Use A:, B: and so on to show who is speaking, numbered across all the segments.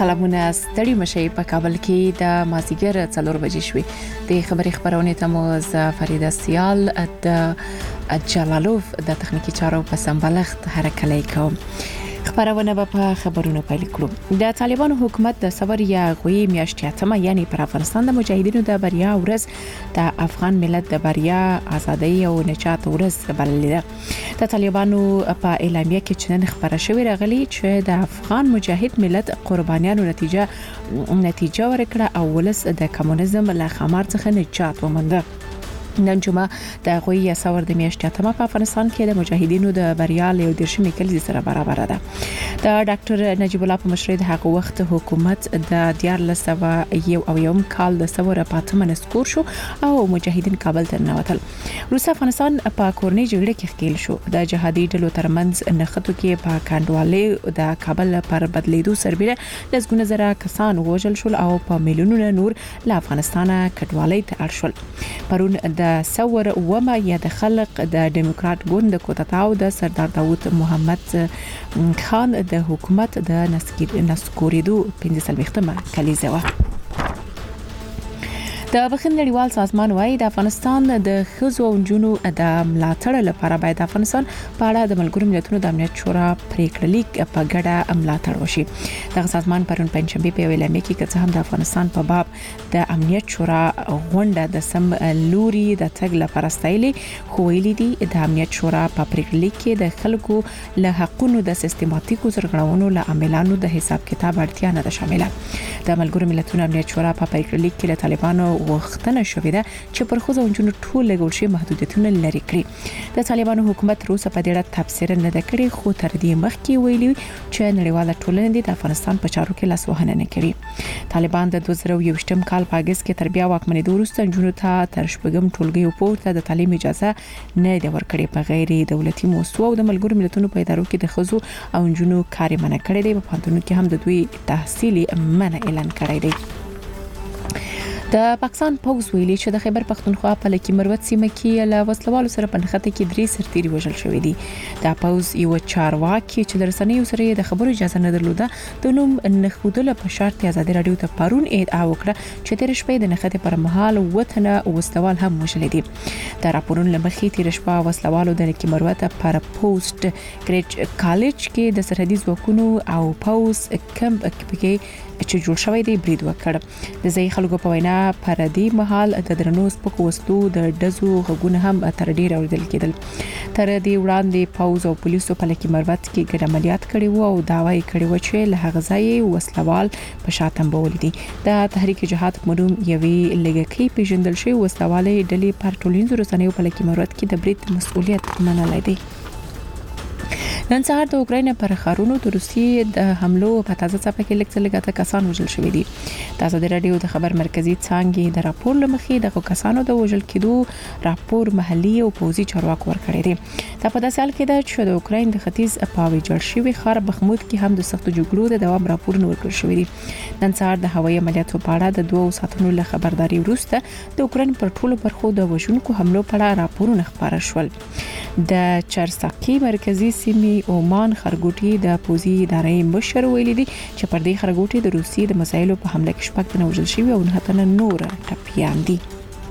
A: سلامونه ستړي مشي په کابل کې د مازیګر 4 بجې شوې د خبري خبرونه ته مو فریده سیال د جلالوف د تخنیکی چارو په سمبالښت هرکلی کوم. خبرونه په خبرونو پیل کړو. د طالبانو حکومت د صبر یا غوي میاشتې یعنی پر افغانستان د مجاهدینو د بریا ورځ د افغان ملت د بریا ازادي او نجات ورځ بللې ده. د طالبانو په اعلامیه کې چې نن خبره شوې راغلي چې د افغان مجاهد ملت قربانیانو نتیجه ورکړه او ولس د کمونیزم له خمار څخه نجات ومنده. نن جمعه د غوي سور د میاشتې په افغانستان کې د مجاهدینو د بریا له دیرشمې کلي سره برابر ده. د ډاکټر نجیب الله په مشرۍ د هغه وخت حکومت د 1401 کال د سور په تمن سکور شو او مجاهدین کابل ته ننوتل. روس افغانستان په کورنۍ جګړه کې ښکیل شو. د جهادي ډلو ترمنځ نښتو کې په کاندوالې د کابل پر بدلیدو سربېره لږونه زره کسان وژل شول او په میلیونونو نور له افغانستان کډوالۍ ته اړ شول. پرون د سور ومه یا د خلق د دیموکرات ګوند کوتتاو د سردار داوود محمد خان د حکومت د نسکوریدو 15 کلیزه و. د بخښنې نړیوال سازمان وايي د افغانستان د ښځو او نجونو د ملاتړ لپاره باید د افغانستان په اړه د ملګرو ملتونو د امنیت شورا پریکړه لیک په ګډه ملاتړ وشي. دغه سازمان پرون پنځشنبه په ویلامه کې چې هم د افغانستان په باب د امنیت شورا غونډه د سم لوري د تګ لپاره ستایلې خو ویلي دي د امنیت شورا په پریکړه لیک کې د خلکو له حقونو د سیستماتیکو سرغړونو له عاملانو د حساب کتاب اړتیا نه ده شامله. د ملګرو ملتونو امنیت شورا په پریکړه لیک کې له طالبانو وختنه شوې ده چې پر خو ځونجونو ټول لګول شي محدودیتونه لري کړی. د طالبانو حکومت روسه په ډیره تفسیر نه کړی خو تر دې مخکې ویلي چې نړیواله ټولنه د افغانستان په چارو کې لاسوهنه نه کوي. طالبان د 2021 کال په اگست کې تر بیا واکمنېدو وروسته جنونو ته تر شپږم ټولګي پورته د تعلیم اجازه نه دی ورکړې. په غیر دولتي مؤسسو او د ملګرو ملتونو په ادارو کې د خزو او جنونو کار منع کړی دی. په پانتونو کې هم د دوی تحصیلي منع اعلان کړی دی. د پاکستان پوز ویلي چې د خیبر پختونخوا په لکی مروت سیمه کې له وسلوالو سره په نښته کې 3 سرتیري وژل شوې دي. د پوز یو چارواکي چې د رسنیو سره د خبرو اجازه نه درلوده د نوم نخودل په شرط آزادي رادیو ته پرون ادعا وکړه چې تیر شپه د نښته پر مهال وطن وسلوال هم وژل دي. د راپورونو لمخې تیر شپه وسلوالو د لکی مروت پر پوسټ ګریډ کالج کې د سرحدي ځواکونو او پوز کمپ کې چې جوړ شوی دی برید وکړ. د ځای خلکو په وینا پر دې مهال د درنو سپکو وسلو د دزو غږونه هم تر ډیر اوریدل کېدل. تر دې وړاندې پوز او پولیسو په لکی مروت کې ګډ عملیات کړي وو او داوای کړي و چې له هغه ځای وسلوال په شاتم بول دي. د تحریک جهاد مروم یوې لګکی پیژندل شوی وسلوالې ډلې پر ټولنیزو رسنیو په لکی مروت کې د برید مسؤلیت منلای دی. نن سهار د اوکراین پر خارونو د روسیې د حملو په تازه څپه کې لږه کسان وژل شوي دي. د ازادي رادیو د خبر مرکزی څانګې د راپور لمخې د کسانو د وژل کېدو راپور محلي او پوزي چارواکو ورکړی دی. دا په داسې حال کې ده چې د اوکراین د ختیځ په ویجاړ شوی ښار بخمود کې هم د سختو جګړو د دوام راپورونه ورکړل شوی دي. نن سهار د هوایي عملیاتو په اړه د 2 ساعتونو له خبرداري وروسته د اوکراین پر ټولو برخو د وژونکو حملو په اړه راپورونه خبره شول. د چرساکي مرکزی سیمې اومان خرګوټي د پوزي ادارې مشر ویلي دي چې پر دې خرګوټي د روسیې د مسایلو په حمله کې شپږ تنه وژل شوي او نه تنه نور ټپیان دي.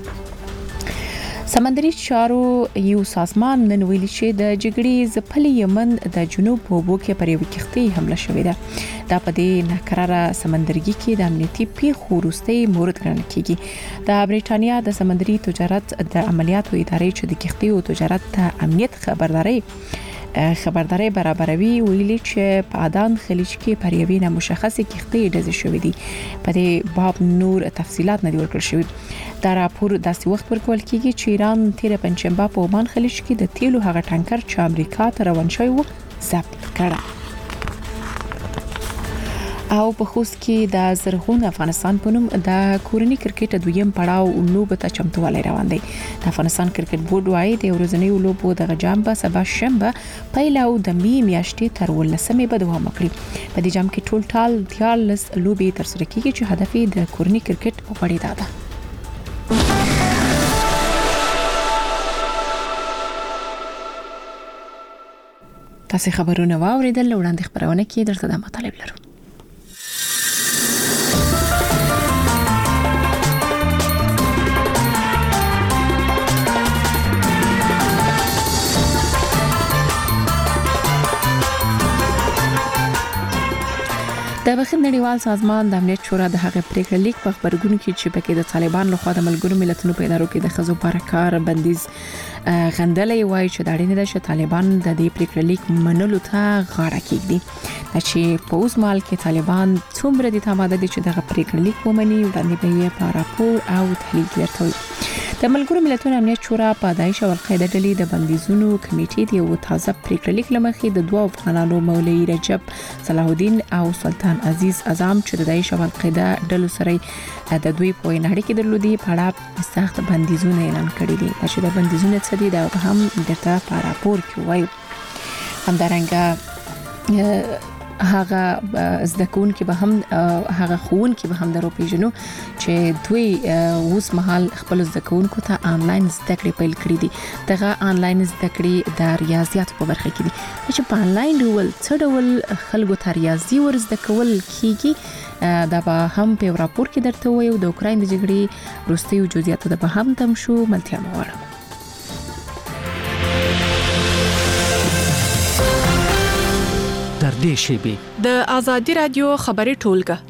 A: سمندري چارو یو سازمان نن ویلي چې د جګړې ځپلي یمن د جنوب په اوبو کې پر یو کښتۍ حمله شوې ده. دا په دې ناکراره سمندرګي کې د امنیتي پیښو وروستي مورد ګڼل کیږي. د بریټانیا د سمندري تجارت د عملیاتو ادارې چې د کښتۍ او تجارت ته امنیت خبرداري برابروي ویلي چې په آدان خلیج کې پر یوې نامشخصه کښتۍ ډزې شوې دي. په دې باب نور تفصيلات نه دي ورکړل شوي. دا راپور داسې وخت ورکول کیږي چې ایران تیر پنځشنبه په عمان خلیج کې د تیلو هغه ټانکر چې امریکا ته روان شوی و ضبط کړ. او په خوست کې د زرغون افغانستان په نوم د کورنی کرکټ دویم پړاو لوبه ته چمتووالی روان دی. د افغانستان کرکټ بورډ وايي د ورځنیو لوبو د جام په سبا شنبه پیل او د میاشتې تر 18 به دوام وکړي. په دې جام کې ټول ټال 13 لوبې ترسره کیږي چې هدف یې د کورنی کرکټ غوړېدا ده. تاسو خبرونه واوریدل، وړاندې خبرونه کې درته د مطالب لرو. د بخښنې نړیوال سازمان د امنیت شورا د هغې پریکړه لیک په خبرګون کې چې پکې د طالبان لخوا د ملګرو ملتونو په ادارو کې د ښځو پر کار بندیز غندلې وایي چې د اړینه ده چې طالبان د دې پریکړه لیک منلو ته غاړه کېږدي چې په اوس مهال کې طالبان څومره د تماده دي چې د پریکړه لیک ومني وړاندې به یې په راپور او تحلیل کې ورکوي. د ملګرو ملتونو امنیت شورا په داعش او القاعده ډلې د بندیزونو کمیټې د یو تازه پریکړه لیک لمخې د دوه افغانانو مولوی رجب صلاح الدین او سلطان عزیز اعظم چې د داعش او القاعده ډلو سره د دوی په اړیکې درلودي په اړه سخت بندیزونه اعلان کړي دي چې د بندیزونو څه دي دا هم درته په راپور کې وایي. همدارنګه هغه زدکون کې به هم هغه خون کې به هم درو پیژنو چې دوی اوس مهال خپل زدکونکو ته آنلاین زده کړې پیل کړې دي. دغه آنلاین زده کړې د ریاضیاتو په برخه کې دي چې په آنلاین ډول څه ډول خلکو ته ریاضي ورزده کول کیږي دا به هم په راپور کې درته وایو. د اوکراین د جګړې وروستیو جزئیاتو به هم تم شو ملتیا مغواړم.
B: در دې شیبې
C: د آزادي رادیو خبري ټولګه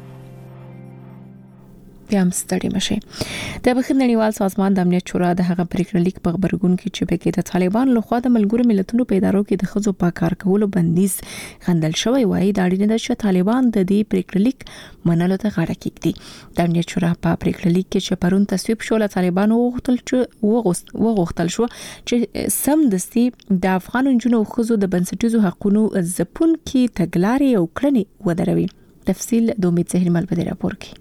A: بیا هم ستړي مشه. د بخښنې نړیوال سازمان د امنیت شورا د هغه پریکړه لیک په خبرګون کې چې پکې د طالبان لخوا د ملګرو ملتونو په ادارو کې د ښځو په کار کولو بندیز غندل شوی وایي د اړینه ده چې طالبان د دې پریکړه لیک منلو ته غاړه کېږدي. د امنیت شورا په پریکړه لیک کې چې پرون تصویب شو له طالبان وغوښتل شو چې سم دستي د افغان نجونو او ښځو د بنسټیزو حقوقو ځپونکي تګلارې او کړنې ودروي. تفصیل د امید زهیر مل په راپور کې.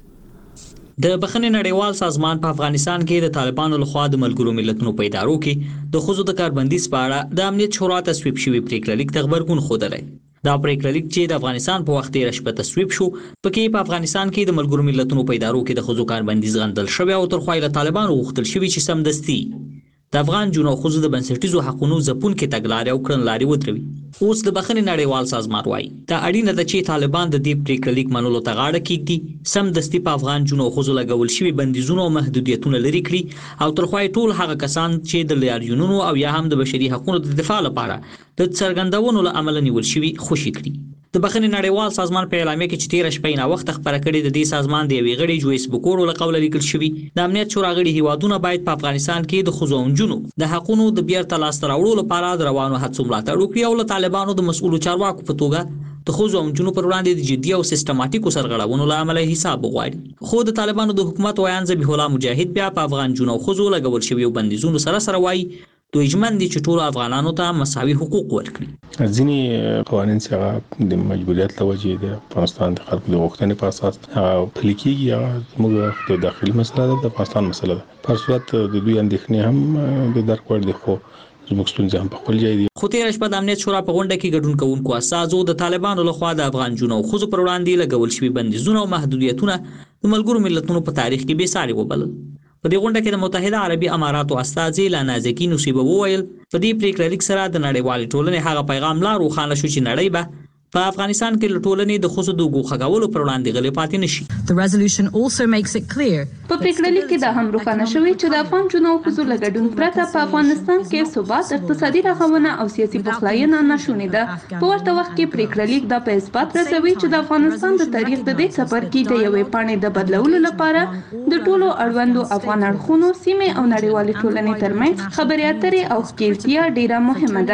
D: د بخښنې نړیوال سازمان په افغانستان کې د طالبانو لخوا د ملګرو ملتونو په ادارو کې د ښځو د کاربندیز په اړه د امنیت شورا تصویب شوی پریکړه لیک د خبرګون خوده دا پریکړه لیک چې د افغانستان په وخت کې رشبه تصویب شو پکې په افغانستان کې د ملګرو ملتونو په ادارو کې د ښځو کاربندیز غندل شوی او تر خوایله طالبانو غوښتل شوی چې سمدستي د افغان جنو ښځو د بنسټیزو حقوقو ځپونکي تګلارې او کړنلارې ودروي. اوس د بخښنې نړیوال سازمان وایي دا اړینه ده چې طالبان د دې پریکړه لیک منلو ته غاړه کېږدي سمدستي په افغان جنو ښځو لګول شوی بندیزونه او محدودیتونه لري کړي او تر خوای ټول هغه کسان چې د لاریونونو او یا هم د بشري حقوقو د دفاع لپاره د څرګندونو له عمل نیول شوی خوشي کړي. د بخښنې نړیوال سازمان په اعلامیه کې چې 13 شپې نه وخت خبره کړې د دې سازمان د یوې غړي جویس بکورو له قوله لیکل شوی د امنیت شورا غړي هیوادونه باید په افغانستان کې د ښځو او نجونو د حقوقو د بیرته لاسته راوړلو لپاره د روانو هڅو ملاتړ وکړي او له طالبانو د مسؤلو چارواکو په توګه د ښځو او نجونو پر وړاندې د جدي او سیستماتیکو سرغړونو له امله حساب وغواړي. خو د طالبانو د حکومت ویان ذبیح الله مجاهد بیا په افغان جنو ښځو لګول شوی بندیزونو سره وایي دوی ژمن دي چې ټول افغانانو ته مساوي حقوق ورکړي.
E: ځینې قوانین چې د مجبوریت له وجې د افغانستان د خلکو د غوښتنې په اساس پلي کېږي موږ د داخلي مسله ده د افغانستان مسله ده. په صورت د دوی اندېښنې هم د درک وړ دي خو زموږ ستونزې هم په خپل ځای دي.
D: خو تېره شپه د امنیت شورا په غونډه کې ګډون کوونکو اساسو د طالبانو لخوا د افغان جنو او ښځو پر وړاندې لګول شوي بندیزونه او محدودیتونه د ملګرو ملتونو په تاریخ کې بې ساري وبلل. په دې غونډه کې د متحده عربي اماراتو استازي لانازکی نصیبه وویل په دې پریکړه لیک سره د نړیوال ټولنې هغه پیغام لا روښانه شو چې نړۍ به په افغانستان کې ټولنې د ښځو د حقوقو غوښتلو پر وړاندې غلې پاتې نشي.
F: The resolution also makes it clear
G: په پریکړه لیک کې دا هم روښانه شوی چې د افغان جنو او ښځو له ګډون پرته په افغانستان کې ثبات اقتصادي رغونه او سیاسي پخلاینه ناشونې ده. په ورته وخت کې پریکړه لیک دا په اثبات رسوي چې د افغانستان د تاریخ د دې څپرکي د یوې پاڼې د بدلولو لپاره د ټولو اړوندو افغان اړخونو سیمې او نړیوالې ټولنې ترمنځ خبرې اترې او ښکېلتیا ډیره مهمه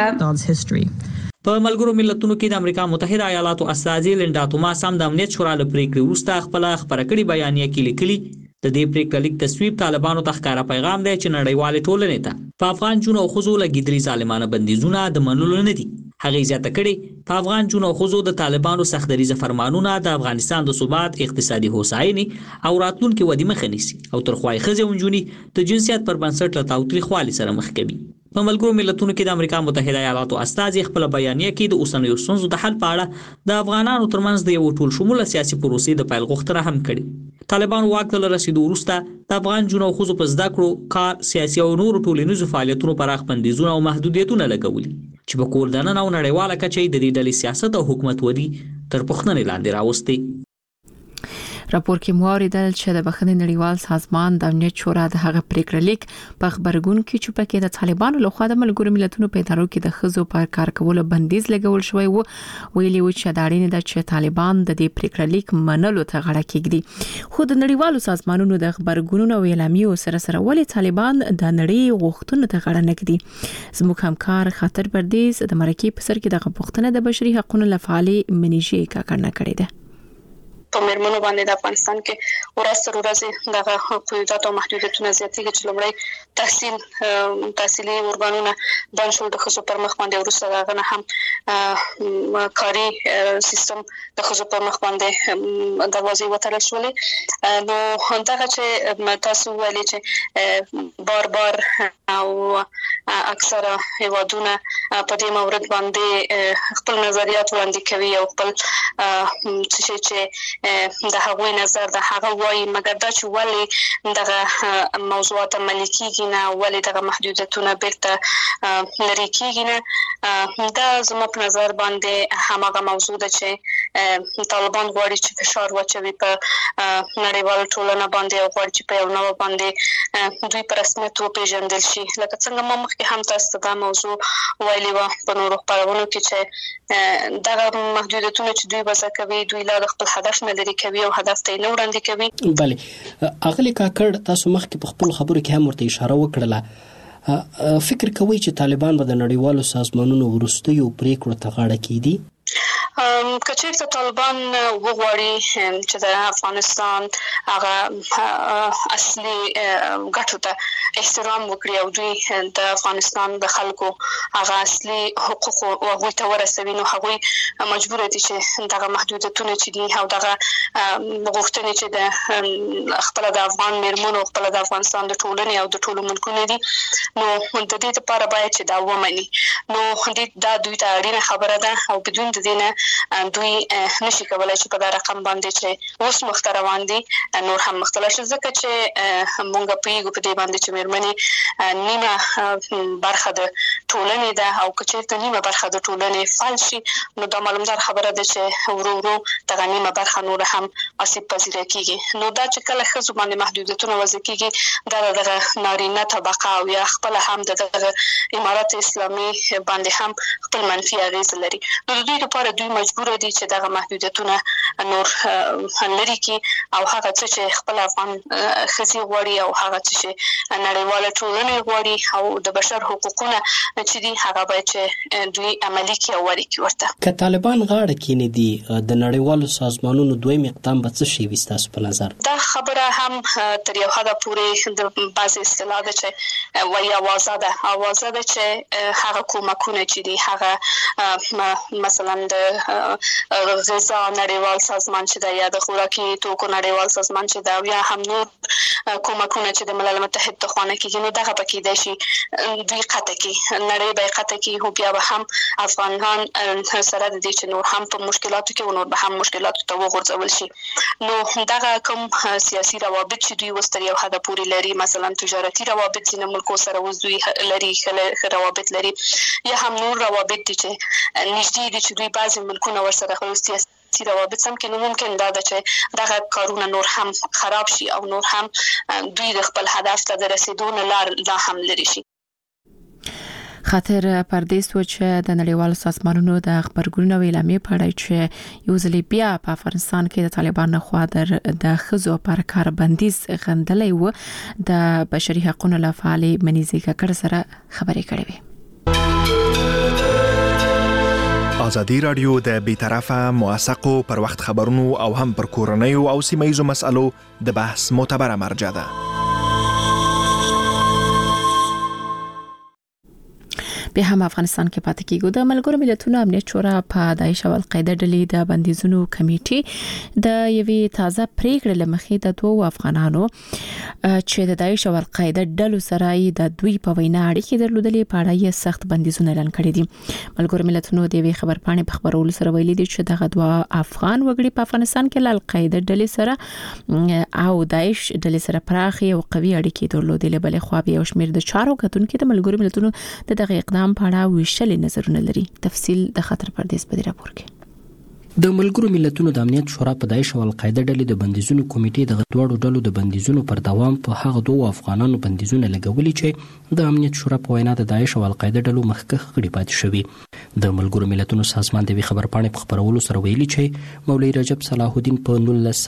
G: ده.
D: په ملګرو ملتونو کې د امریکا متحده ایالاتو استازي لینډا توماس هم د امنیت شورا له پریکړې وروسته خپل خبره کړې بیانیه کې لیکلي د دې پریکړې لیک تصویب طالبانو ته ښکاره پیغام دی چې نړیوالې ټولنې ته په افغان جنو او ښځو لګیدلي ظالمانه بندیزونه د منلو نه دي. هغه زیاته کړې په افغان جنو او ښځو د طالبانو سختدریزه فرمانونه د افغانستان د ثبات اقتصادي هوساینې او راتلونکي ودې مخه نیسي او تر خوای ښځې او نجونې د جنسیت پر بنسټ له تاوتریخوالي سره مخ کوي. په ملګرو ملتونو کې د امریکا متحده ایالاتو استازي خپل بیانیه کې د اوسنیو ستونزو د حل په اړه د افغانانو ترمنځ د یو ټول شموله سیاسي پروسې د پیل غوښتنه هم کړې. طالبان واک ته رسیدو وروسته د افغان جنو او ښځو په زده کړو کار سیاسي او نورو ټولنیزو فعالیتونو پراخ بندیزونه او محدودیتونه لګولي چې په کور دننه او نړیواله کچه د دې ډلې سیاست او حکومت ودی تر پوښتنې لاندې راوستي.
A: راپور کې موریدل چې د بخښنې نړیوال سازمان د امنیت شورا د هغه پریکړه لیک په خبرګون کې چې پکې د طالبانو لخوا د ملګرو ملتونو په ادارو کې د خزو پر کار کولو بندیز لګول شوی وو ویلي و چې دا اړینه ده چې طالبان د دې پریکړه لیک منلو ته غاړه کېږدي خو د نړیوالو سازمانونو د خبرګونونو او اعلامیو سره ولې طالبان د نړۍ غوښتنو ته غاړه نه کېږدي زموږ همکار خاطر پردیس د مرکې په سر کې د غوښتنه د بشري حقوقو لفعالي منیجی کا کړنه کړې ده
H: په مرمنو باندې د افغانستان کې ورځ دغه قیودات او محدودیتونه زیاتېږي چې لومړی تحصیلي ورګانونه بند شول د خصوصي پر مخ باندې ورسره دغه هم کاري سیستم د خصوصي پر مخ باندې دروازې وتړل شولې نو دغه چې تاسو ویلي چې بار او اکثره هیوادونه په دې مورد باندې خپل نظریات وړاندې کوي او خپل چې د هغوی نظر د هغه وایي مګر دا چې ولې دغه موضوعات عملي کیږي نه ولې دغه محدودیتونه بیرته لري کیږي نه دا زما په نظر باندې هماغه موضوع ده چې طالبان غواړي چې فشار واچوي په نړیوال ټولنه باندې او غواړي چې په یو نوع باندې دوی په رسمیت وپېژندل شي لکه څنګه ما مخکې هم تاسو ته دا موضوع ویلي وه په نورو خپرونو کې چې دغه محدودیتونه چې دوی وضع کوي دوی لا د خپل هدف لري کوي او هدف ته نه وړاندې کوي
I: بله اغلی کاکړ تاسو مخکې په خپل خبرو کې هم ورته اشاره وکړه فکر کوي چې طالبان به د نړیوالو سازمانونو وروستیو پریکړو ته غاړه کیدي
H: کچېرته طالبان وغواړي چې د افغانستان هغه اصلي ګټو ته احترام وکړي او دوی د افغانستان د خلکو هغه اصلي حقوق او هغوی ته ورسوي نو هغوی مجبور دي چې دغه محدودیتونه چې دي او دغه غوښتنې چې د خپل د افغان میرمنو خپل د افغانستان د ټولنې او د ټولو ملکونو دي نو د دې لپاره باید چې دا ومني نو دا دوی ته اړینه خبره ده او بدون د دې نه دوی نشي کولای چې په دا رقم باندې چې اوس مختروان دي نور هم مختلف شي ځکه چې مونږ په یو په دې باندې چې مېرمنې نیمه برخه د ټولنې ده او کچېرته نیمه برخه د ټولنې فعال شي نو دا معلومدار خبره ده چې ورو دغه نیمه برخه نور هم آسیب پذیر کیږي نو دا چې کله ښځو باندې محدودیتونه وضع کیږي دا دغه نارینه طبقه او یا خپل هم دغه امارات اسلامي باندې هم خپل منفي اغیز لري نو دوی لپاره دوی مجبور دي چې دغه محدودیتونه نور لري کی او هغه چې خپل افغان خزي غوړي او هغه چې نړیواله ټولنه غوړي او د بشر حقوقونه چې دي هغه باید چې دوی عملي کی او وري کی ورته
I: که طالبان غاړه کینې دي د نړیوالو سازمانونو دویم اقدام به څه شي وستاسو په نظر
H: دا خبره هم تر یو حد پورې د بعض اصطلاح ده چې وایي اوازه ده چې هغه کومکونه چې دي هغه مثلا د غذا نړیوال سازمان چې دا یا د خوراکي توکو نړیوال سازمان چې دا یا هم نور کومکونه چې د ملل متحد ته خوانه کیږي نو دغه پکې د شي دوی قطع کی نړۍ به قطع کی هو بیا به هم افغانان سره د دې چې نور هم په مشکلاتو کې نور به هم مشکلاتو ته وغورځول شي نو دغه کوم سیاسي روابط چې دوی وستر یو حد پورې لري مثلا تجارتي روابط چې ملکو سره وز دوی لري روابط لري یا هم نور روابط دي چې نږدې دي چې دوی بعضي ملکونه ورسره خپل سیاسي روابط سم کې ممکن دا ده چې دغه کارونه نور هم خراب شي او نور هم دوی د خپل هدف ته د رسیدو نه لار لا هم لري شي
A: خاطر پردیس و چې د نړیوالو سازمانونو د خبرګونونو اعلامیې په اړه چې یو ځل بیا په افغانستان کې د طالبانو خوا د خزو پر کار بندیز غندلې و د بشري حقوقو لفعالي منیزي ککړ سره خبرې کړې وي
J: ازادي رادیو د بیطرفه موثقو پر وخت خبرونو او هم پر کورنیو او سیمایي مسالو د بحث معتبره مرجع ده
A: به هم افغانستان کې پاتې کیږي د ملګرو ملتونو امنیت شورا په داعش او القاعده ډلې د بندیزونو کمیټې د یوې تازه پریکړې لمخې د دوه افغانانو چې د داعش او القاعده ډلو سره د دوی په وینا اړیکې درلودلې په اړه یې سخت بندیزونه اعلان کړي دي ملګرو ملتونو د یوې خبرپاڼې په خبرولو سره ویلي دي چې دغه دوه افغان وګړي په افغانستان کې له القاعده ډلې سره او داعش ډلې سره پراخي او قوي اړیکې درلودلې بلې خو به یو شمېر د چارو کتونکو د ملګرو ملتونو د دغه اقدام په اړه ویشل نظرونه لري تفصیل د خاطر پردیس په راپور کې
I: د ملګرو ملتونو د امنیت شورا په داعش او القاعده ډلې د بندیزونو کمیټې د غټوړو ډلو د بندیزونو پر دوام په هغه دوه افغانانو بندیزونه لګولي چې د امنیت شورا په وینا د داعش او القاعده ډلو مخکښ غړي پاتې شوي. د ملګرو ملتونو سازمان د خبر پاڼې په خبرولو سره ویلي چې مولوی رجب صلاح الدین په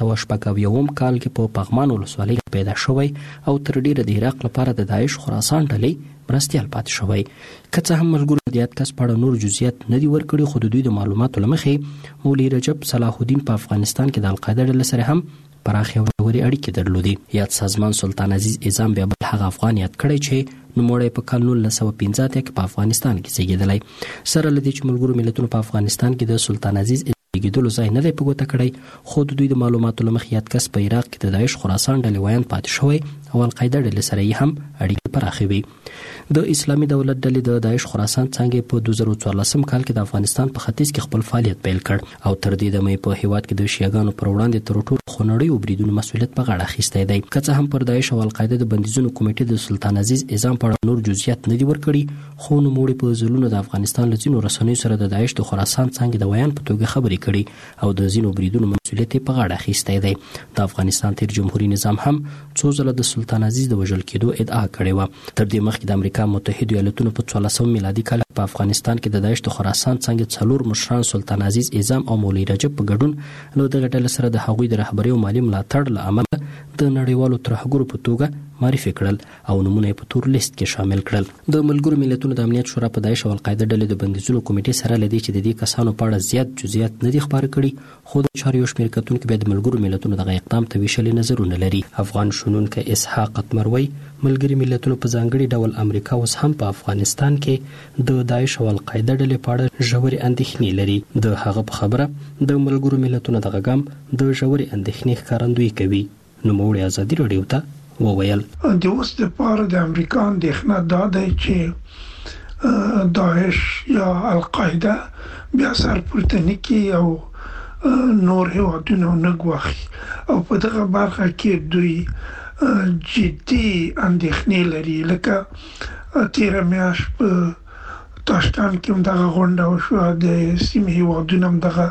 I: 1991 کال کې په پغمان ولسوالۍ پیدا شوی او تر ډیره د عراق لپاره د داعش خراسان ډلې مرستيال پاتې شوی. که څه هم ملګرو د یاد کس په اړه نور جزئیات نه دي ورکړي، خو د دوی د معلوماتو لمخې مولوی رجب صلاح الدین په افغانستان کې د القاعده ډلې سره هم پراخې او ژورې اړیکې درلودې. یاد سازمان سلطان عزیز اعظام بیا بل هغه افغان یاد کړی چې نوموړی په کال 1915 کې په افغانستان کې زیږېدلی. سره له دې چې ملګرو ملتونو په افغانستان کې د سلطان عزیز زیږېدلو ځای نه دی په ګوته کړی، خو د دوی د معلوماتو لمخې یاد کس په عراق کې د داعش خراسان ډلې ویان پاتې شوی او القاعده ډلې سره یې هم اړیکې پراخې وي. د اسلامي دولت ډلې د داعش خراسان څنګه په 2014 کال کې د افغانستان په ختیځ کې خپل فعالیت پیل کړ او تر دې دمه په هیواد کې د شیعاګانو پر وړاندې تر ټولو خونړیو بریدونو مسؤلیت په غاړه اخیستی دی. که څه هم پر داعش او القاعده د بندیزونو کمیټې د سلطان عزیز اعظام په اړه نور جزئیات نه دي ورکړي، خو نوموړي په ځلونو د افغانستان له ځینو رسنیو سره د داعش د خراسان څنګه د ویان په توګه خبرې کړي او د ځینو بریدونو مسؤلیت په غاړه اخیستی دی. د افغانستان تیر جمهوریت نظام هم څو ځله د سلطان عزیز د وژل کېدو ادعا کړې و. تر دې مخکې د امریکا متحده ایالاتونو په 1400 میلادي کال په افغانستان کې د داعش د خراسان څنګه څلور مشران سلطان عزیز اعظام او مولوی رجب په ګډون له دغه ډلې سره د هغوی د رهبرۍ او مالي ملاتړ له امله د نړیوالو ترهګرو په توګه معرفي کړل او نمونه په تور لیست کې شامل کړل. د ملګرو ملتونو د امنیت شورا په داعش او القاعده ډلې د بندیزونو کمیټې سره لدی چې د دې کسانو په اړه زیات جزئیات نه دي خبر کړي، خو د چارو شمیر کتونکو به د ملګرو ملتونو د اقدام ته ویشلې نظرونه لري. افغان شنونکو اسحاق قطمروي ملګری ملتونو په ځانګړي ډول امریکا اوس هم په افغانستان کې د داعش او القاعده ډلې په اړه ژورې اندېښنې لري. د هغه په خبره د ملګرو ملتونو د غږم د ژورې اندېښنې ښکارندویي کوي. نوموړي ازادي راډیو ته وویل
K: د اوس لپاره د امریکا اندېښنه دا ده چې داعش یا القاعده بیا سرپورته نکي او نور هیوادونه نه ګواښي او په دغه برخه کې دوی جدي اندېښنې لري. لکه تیره میاشت په تاشکند کې هم دغه غونډه وشوه، د سیمې هیوادونه هم دغه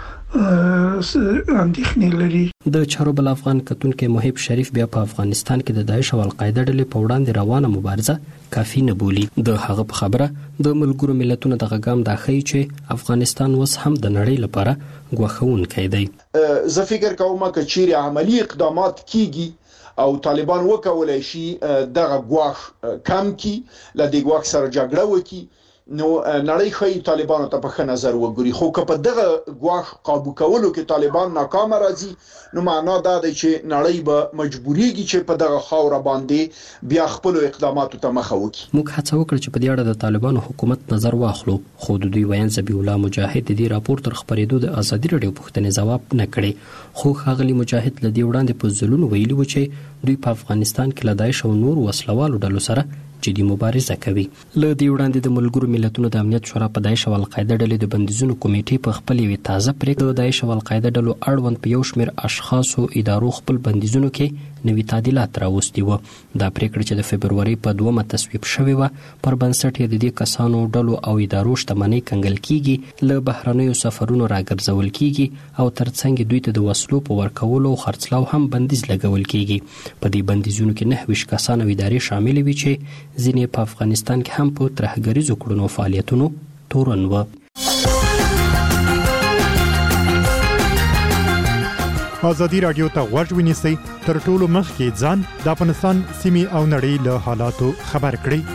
K: اندېښنې لري.
I: د چارو بل افغان کتونکو محب شریف بیا په افغانستان کې د داعش او القاعده ډلې په وړاندې روانه مبارزه کافي نه بولي. د هغه په خبره د ملګرو ملتونو د غږام دا ښیي چې افغانستان اوس هم د نړۍ لپاره ګواښونکی دی.
L: زه فکر کوم چې چیرې عملی اقدامات کیږي او طالبان وکولای شي دغه ګواښ کم کی، لدې ګواښ سره جګړه وکړي، نو نړۍ خو طالبانو ته په ښه نظر وګوري. خو که په دغه ګواښ قابو کولو کې طالبان ناکام راځي، نو معنا دا دی چې نړۍ به مجبورېږي چې په دغه خاوره باندې بیا خپل اقداماتو ته مخه وکړي.
I: موږ هڅه وکړه چې په دې اړه د طالبانو حکومت نظر واخلو، خو د دوی ویان ذبیح الله مجاهد د دې راپور تر خبرېدو د ازادي راډیو پوښتنې ځواب نه کړي. خو ښاغلي مجاهد له دې وړاندې په ځلونو ویلي و چې دوی په افغانستان کې له داعش او نور وسلوالو ډلو سره جدي مبارزه کوي. له دې وړاندې د ملګرو ملتونو د امنیت شورا په داعش او القاعده ډلې د بندیزونو کمیټې په خپل یوه تازه پریکړه د داعش او القاعده ډلو اړوند په یو شمېر اشخاصو ادارو خپل بندیزونو کې نوي تعدیلات راوستي وو. دا پریکړه چې د فبروري په 2 تصویب شوې و پر بنسټ یې د دې کسانو ډلو او ادارو شتمنۍ کنګل کیږي، له بهرنیو سفرونو راګرځول کیږي او ترڅنګ دوی ته د وسلو په ورکولو او خرڅلاو هم بندیز لګول کیږي. په دې بندیزونو کې 9 کسان او ادارې شامل وي چې ځینې په افغانستان کې هم په ترهګریزو کړنو فعالیتونو تورن و.
M: ازادي راډیو ته غوږ ونیسئ، تر ټولو مخکې ځان د افغانستان سیمې او نړۍ له حالاتو خبر کړئ.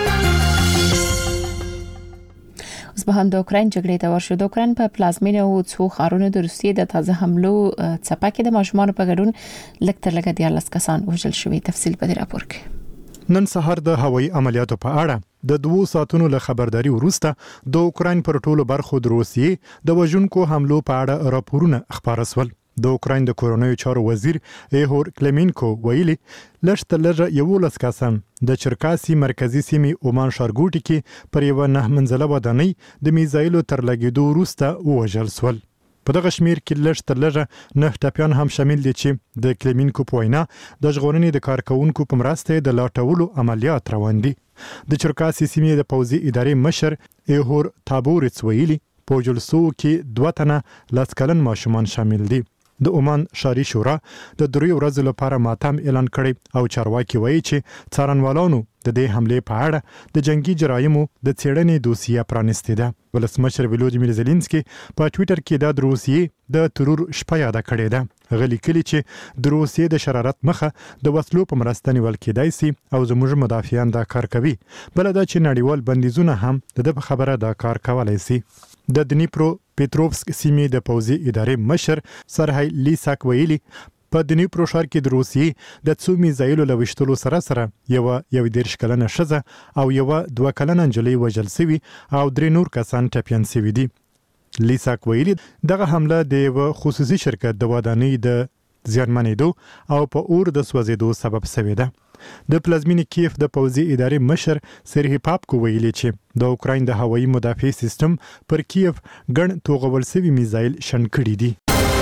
A: اوس به هم د اوکراین جګړې ته ورشو. د اوکراین په پلازمینه او څو ښارونو د روسیې د تازه حملو څپه کې د ماشومانو په ګډون لږ تر لږه 14 کسان وژل شوي. تفصیل په دې راپور کې.
M: نن سهار د هوایي عملیاتو په اړه د 2 ساعتونو له خبرداري وروسته د اوکراین پر ټولو برخو د روسیې د وژونکو حملو په اړه راپورونه خبر شول. د اوکراین د کورونیو چارو وزیر ایهور کلمینکو ویلي لږ 11 کسان د چرکاسي مرکزی سیمې اومان ښارګوټي کې پر یو 9 منزله ودانۍ د میزایلو تر لګیدو وروسته وژل شول. په دغه شمیر کې لږ 9 ټپیان هم شامل دي چې د کلمینکو په وینا د ژغورنې د کارکونکو په مرسته د لاټولو عملیات روان دي. د چرکاسي سیمې د پوځي ادارې مشر ایهور تابورڅ ویلي په جلسو کې 2 تنه لسکلن ماشومان شامل دي. د عمان شاري شورا د 3 ورځې لپاره ماتم اعلان کړی او چارواکي وایي چې څارنوالانو د دې حملې په اړه د جنگي جرایمو د څېړنې دوسیه پرانستې ده. ولسمشر ولودیمیر زيلنسکي په ټوئیټر کې د روسیې د ترور شپه یاد کړې ده. غلي کلی چې د روسیې د شرارت مخه د وسلو په مرسته نیول کېدای سي او زموږ مدافعان دا کار کوي. بل دا چې نړیوال بندیزونه هم د خبره دا کار کولای سي. د دنیپرو پیټروفسک سیمې د پوځي ادارې مشر سرهای لیساک ویلي په دنیپرو ښار کې د روسیې د څو میزایلو له وشتلو سره یو 13 کلنه ښځه او یو 2 کلنه نجلۍ وژل شوي او 3 نور کسان ټپیان شوي دي. لیساک ویلي دغه حمله د یو خصوصي شرکت د ودانۍ د زیانمنېدو او په اور د سوځېدو سبب شوې ده. د پلازمینې کیف د پوځي ادارې مشر سرهی پاپکو ویلي چې د اوکراین د هوایي مدافع سیستم پر کیف ګڼ توغول شوي میزایل شن کړي دي.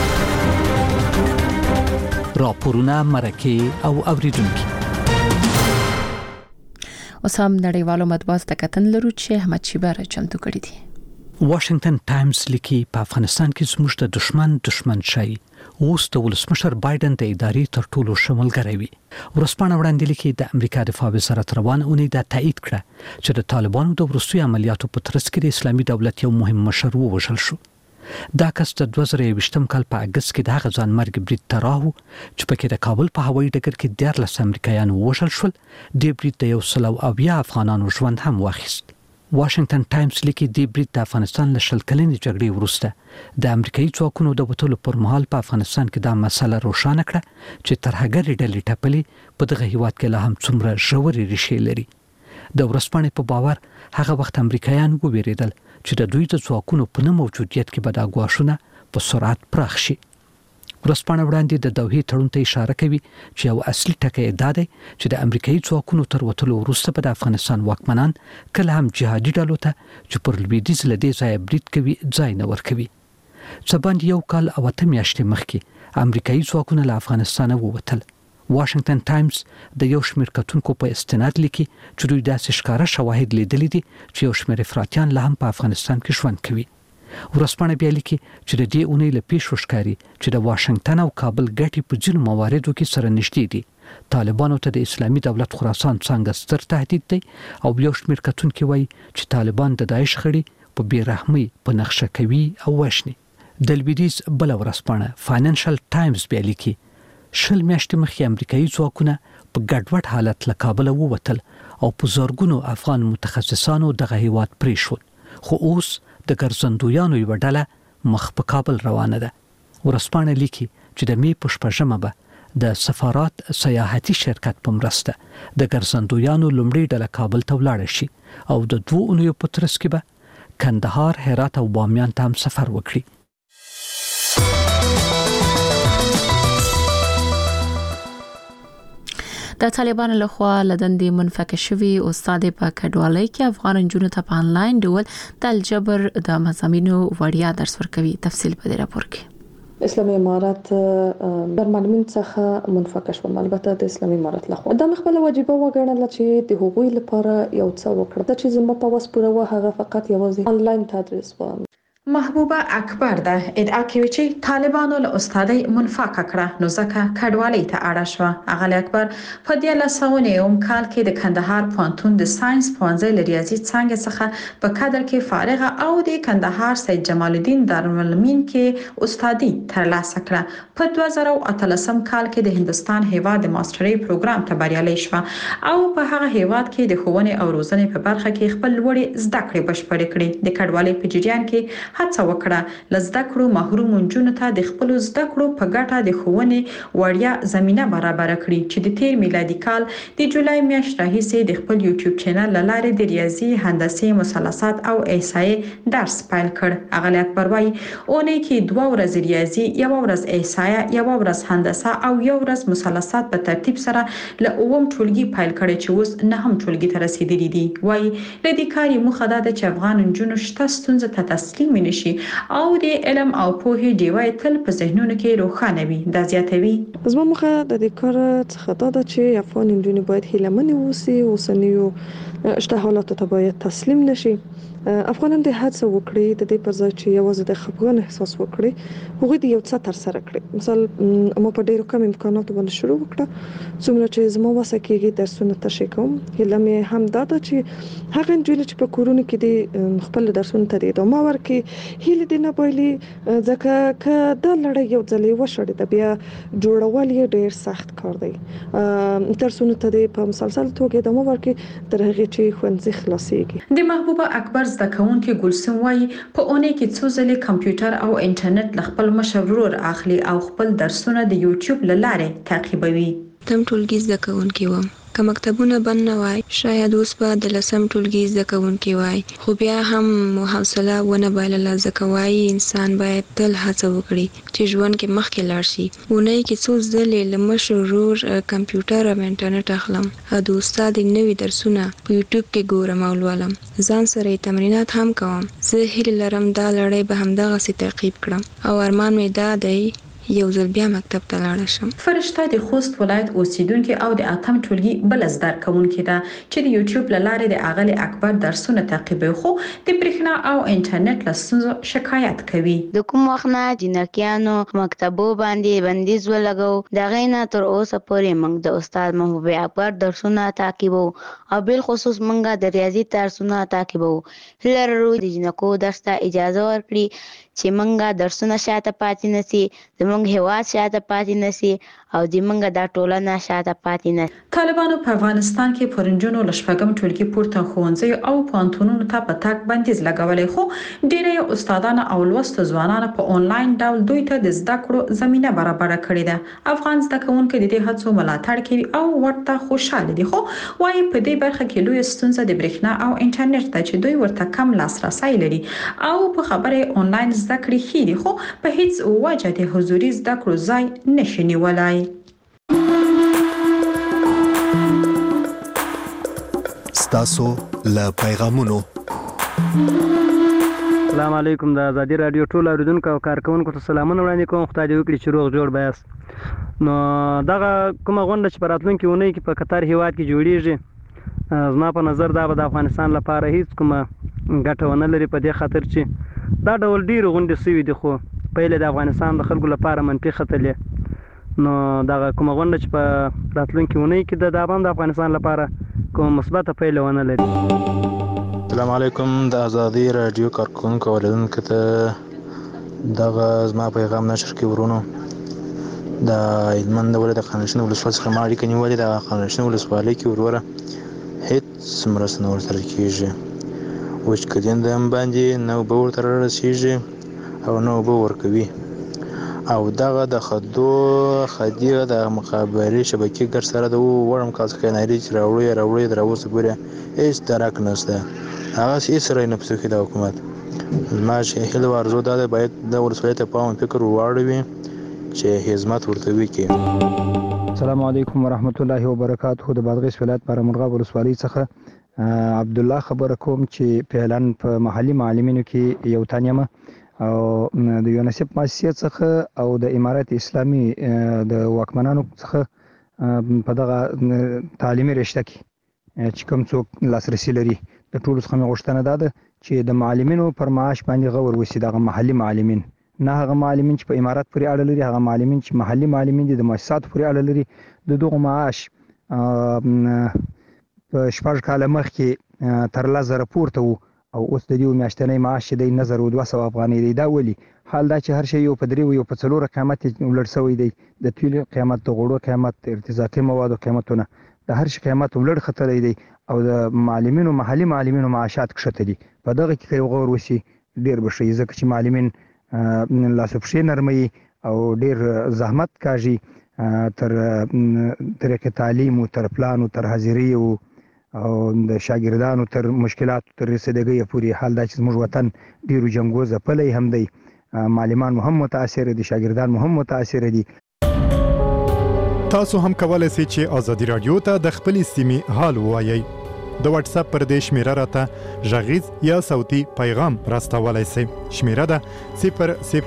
B: راپورونه مرکه او اوریدونکو
A: اوس هم نړیوالو مطبوعاتو ته کتن لرو چې احمد شیبر چمتو کړی دي.
B: واشنگټن ټایمز لیکي په افغانستان کې زموږ د دشمن شي اوس د ولسمشر بایدن د ادارې تر ټولو شمولګری وي. ورسپانه وړاندې لیکي د امریکا دفاع وزارت روان اونۍ دا تایید کړه چې د طالبانو د وروستي عملیاتو په ترڅ کې د اسلامي دولت یو مهم مشر ووژل شو. دا کس د 2020 کال په اگست کې د هغه ځان مرګ برید تراو چې پکې د کابل په هوایي ډګر کې 14 امریکایان ووژل شول. د برید د 100 افغانانو ژوند هم واخیست. واشنگټن ټایمز لیکي د برید د افغانستان له شل کلنې جګړې وروسته د امریکایي ځواکونو د وټولو پر مهال په افغانستان کې دا مسله روښانه کړه چې ترهګرې ډلې ټپلې په دغه هیواد کې لا هم څومره ژورې ریښې لري. د ورسپانې په باور هغه وخت امریکایان وویریدل چې د دوی د ځواکونو په نه موجودیت کې به دا ګواښونه په سرعت پراخ شي. ورسپانه وړاندې د دوحې تړون ته اشاره کوي چې یو اصلي ټکی دا دی چې د امریکایي ځواکونو تر وټولو وروسته په افغانستان واکمنان کله هم جهادي ډلو ته چې پر لویدیځ له دې ځای برید کوي ځای نه ورکوي. څباند یو کال او 8 میاشتې مخکې امریکایي ځواکونه له افغانستان ووتل. واشنگټن ټایمز د یو شمېر کتونکو په استناد لیکي چې دوی داسې ښکاره شواهد لیدلي دي چې یو شمېر افراطیان لا هم په افغانستان کې ژوند کوي. ورسپانه بیا لیکي چې د دې اونۍ له پیښو ښکاري چې د واشنگټن او کابل ګټې په ځینو مواردو کې سره نږدې دي. طالبانو ته د اسلامي دولت خراسان څنګه ستر تهدید دی او یو شمېر کتونکو وایي چې طالبان د داعش خړې په بیرحمۍ په نقشه کوي او وښني. د لویدیځ بل ورسپانه فاینانشل ټایمز بیا لیکي شل میاشتې مخکې امریکایي ځواکونه په ګډوډ حالت له کابل ووتل او په زورګونو افغان متخصصانو دغه هیواد پریښود. خو اوس د ګرځندویانو یو ډله مخ په کابل روانه ده. ورسپانه لیکي چې د می په شپږمه به د سفارت سیاحتي شرکت په مرسته د ګرځندویانو لومړی ډله کابل ته ولاړ شي او د 2 اونیو په ترڅ کې به کندهار، هرات او بامیان ته هم سفر وکړي.
A: د طالبانو لخوا لدندې منفکه شوی استاد په کډوالۍ کې افغان نجونو ته په انلاین ډول د الجبر د مضامینو وړیا درس ورکوي. تفصیل په دې راپور کې.
N: اسلامي امارات د معلمین څخه منفکه شو. البته د اسلامي امارات لخوا د خپل واجبه وګڼل چې د حقوقي لپاره یو څه وکړه چې زموږ په وس پوره و هغه فقط یوازې انلاین تدریس و.
O: محبوبه اکبر ده ادعا کوي چې طالبانو له استادۍ منفکه کړه نو ځکه کډوالۍ ته اړه شو. اغلی اکبر په 1990 کال کې د کندهار پوهنتون د ساينس پوهنځي له ریاضي څانګې څخه په کادر کې فارغه او د کندهار سید جمال الدین دارالعلومین کې استادي ترلاسه کړه. په 2013 کال کې د هندستان هیواد د ماسترۍ پروګرام ته بریالۍ شو او په هغه هیواد کې د ښوونې او روزنې په برخه کې خپل لوړې زده کړې بشپړې کړې. د کډوالۍ په جریان کې هڅه وکړه لزده کړو محروم نجونو ته د خپل زده کړو په ګټه د ښوونې وړیا زمينه برابر کړي چې د 13 میلادي کال د جولای میاشتې راهیسې د خپل یوټیوب چینل لاره د ریاضي، هندسي، مثلثات او احصایې درس پیل کړ. اغلی اکبر وايي اونۍ کې 2 ورځې ریاضي، 1 ورځ احصایه، 1 ورځ هندسه او 1 ورځ مثلثات په ترتیب سره له 9 ټولګي پیل کړي چې اوس 9 ټولګي ته رسیدلي دي. وايي د دې کار موخه ده چې افغان نجونو شته ستونزه ته تسلیم نشي او د علم او پوهې ډیوه تل په ذهنونو کې روښانه وي. دا زیاتوي
N: زموږ مخه د دې کار څخه دا چې افغان نجونې باید هیلهمنې اوسي، اوسنیو شته حالات ته باید تسلیم نشي. افغانان د هڅه وکړي د دې پر ځای چې یوازې د خپګان احساس وکړي هغوی د یو څه تر سره کړي. مثال ما په ډیرو کم امکاناتو باندې شروع وکړه، څومره چې زما وسه کېږي درسونه تشریح کوم. هیله مې هم دا ده چې هغه نجونې چې په کورونو کې د خپل درسونو ته ادامه ورکړي هیله دې نه بایلي، ځکه که دا لړۍ یو ځلې وشړېده بیا جوړول یې ډیر سخت کار دی. درسونو ته په مسلسل توګه ادامه ورکړي تر هغې چې ښوونځي خلاصېږي.
O: د محبوبه اکبر زده کوونکې ګلسم وایي په اونۍ کې څو ځلې کمپیوټر او انټرنیټ له خپل مشر ورور اخلي او خپل درسونه د یوټیوب له لارې تعقیبوي.
P: تم ټولګي زده کوونکې وم، که مکتبونه بند نه وای شاید اوس به د 10م ټولګي زده کوونکې وای، خو بیا هم حوصله ونه بایلله ځکه وایي انسان باید تل هڅه وکړي چې ژوند کې مخکې لاړ شي. اونۍ کې څو ځلې له مشر ورور کمپیوټر او انټرنیټ اخلم او د استاد نوي درسونه په یوټیوب کې ګورم او لولم. ځان سره تمرینات هم کوم. زه هیله لرم دا لړۍ به همدغسې تعقیب کړم او ارمان مې دا دی یو ځل بیا مکتب ته لاړ شم.
O: فرشته د خوست ولایت اوسیدونکې او د 8م ټولګي بل زده کوونکې ده چې د یوټیوب له لارې د اغلی اکبر درسونه تعقیبوي، خو د برېښنا او انټرنیټ له ستونزو شکایت کوي.
Q: د کوم وخت نه جنکیانو مکتبو باندې بندیز ولګو د غینا تر اوسه پورې موږ د استاد محبوب اکبر درسونه تعقیبو او بل خصوص موږ د ریاضي درسونه تعقیبو. هلرو د جنکو درس ته اجازه ورکړي چې موږ درسونه شاته پاتې نشي، زموږ هیواد شاته پاتې نشي او زموږ د ټولنه شاته پاتې نشي.
O: طالبانو په افغانستان کې پرنجونو له 8م ټولګي پورته ښوونځیو او پوهنتونونو ته په تګ بندیز لګولی، خو ډېری استادانو او لوستو ځوانانو په انلاین ډول دوی ته د زده کړو زمینه برابره کړې ده. افغان زده کوونکي د دې هڅو ملاتړ کوي او ورته خوشاله دي، خو وايي په دې برخه کې لوی ستونزه د برېښنا او انټرنیټ ده چې دوی ورته کم لاسرسی لري او په خبره انلاین زده کړې ښې دي، خو په هیڅ وجه د حضوري زده کړو ځای نشي نیولای.
J: ستاسو له پیغامونو.
R: السلام علیکم. د ازادي رادیو ټول اوریدونکو او کارکونکو ته سلامونه وړاندې کوم. خدای دې وکړي چې روغ جوړ بیاست. نو دغه کومه غونډه چې په راتلونکي اونۍ کې په قطر هیواد کې جوړیږي زما په نظر دا به د افغانستان لپاره هیڅ کومه ګټه ونه لري، په دې خاطر چې دا ډول ډیرو غونډې سوي دي خو پهله د افغانستان د خلکو لپاره منفي خطلې. نو دغه کومه غونډه چې په راتلونکي اونۍ کې د افغانستان لپاره کومه مثبته پایله ونه لري.
S: السلام علیکم. د ازادي رادیو کارکونکو اوریدونکو ته دغه زما پیغام نشر کې ورونو د هلمند ولایت د خانشین ولسوالۍ څخه ما اړیکه نیولې ده. خانشین ولسوالۍ کې وروره هیڅ مرسته نه ورسره کېږي، وچکالي هم باندې نه اوبه ورته رارسېږي او نه اوبه ورکوي او دغه د خدي د مخابرې شبکې ګر سره د وړم کاس کناري چې راوړي در اوسه پورې هیڅ درک نشته. هغه هیڅ سره نه پوهېږي د حکومت. ما چې هیله ورزو دا باید د ولسوالۍ ته پام فکر واړوي چې خدمت ورته وکړي.
T: السلام علیکم ورحمت الله وبرکاته. د بادغیس ولایت بارمرغاب ولسوالۍ څخه عبد الله خبر کوم چې فعلا په محلي معلمینو کې یو تانیمه او د یونیسف مؤسسې څخه او د امارات اسلامي د واکمنانو څخه په دغه تعلیمي رشته کې چې کوم څوک لاسرسي لري د ټولو څخه غوښتنه ده چې د معلمینو پر معاش باندې غور وسی دغه محلي معلمین، نه هغه معلمین چې په امارات پورې اړه لري، هغه معلمین چې محلي معلمین دي د مؤسسات پورې اړه لري، د دغه معاش په 4 کاله مخکې تر 1000 پورته وو او اوس د دې میاشتنۍ معاش چې د 1200 افغانۍ دی. دا ولي حال دا چې هر شی یو په 3 یو په 4 قیمت لوړ شوی دی، د تیل قیمت، د غوړو قیمت، ارتزاقي موادو قیمتونه، د هر شي قیمت لوړ خطرې دی او د معلمینو محلي معلمینو معاشات کښته دي. په دغه کې یو غور وسی ډیر بشي ځکه چې معلمین لاسوپشي نرمي او ډیر زحمت کاږي تر طریقې تعلیم او تر پلان او تر حاضري او د شاګردانو تر مشکلات تر رسیدګۍ پورې. حال دا چې زموږ وطن ډیرو جنګو ځپلی هم دی، معلمان هم متاثر دي، شاګردان هم متاثر دي.
M: تاسو هم کولای شئ چې ازادي رادیو ته د خپل سیمې حال ووایئ. د واتس اپ پر دې شمیره راته غږیز یا صوتي پیغام راستولای شئ. شمیره ده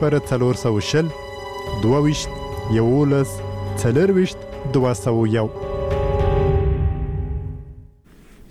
M: 00420 22 11 24 201.